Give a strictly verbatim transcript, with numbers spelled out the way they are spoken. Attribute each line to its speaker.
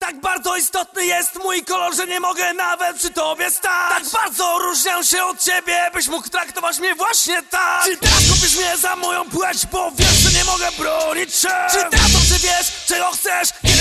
Speaker 1: Tak bardzo istotny jest mój kolor, że nie mogę nawet przy tobie stać. Tak bardzo różnię się od ciebie, byś mógł traktować mnie właśnie tak. Czy teraz kupisz mnie za moją płeć, bo wiesz, że nie mogę bronić się? Czy teraz dobrze wiesz, czego chcesz?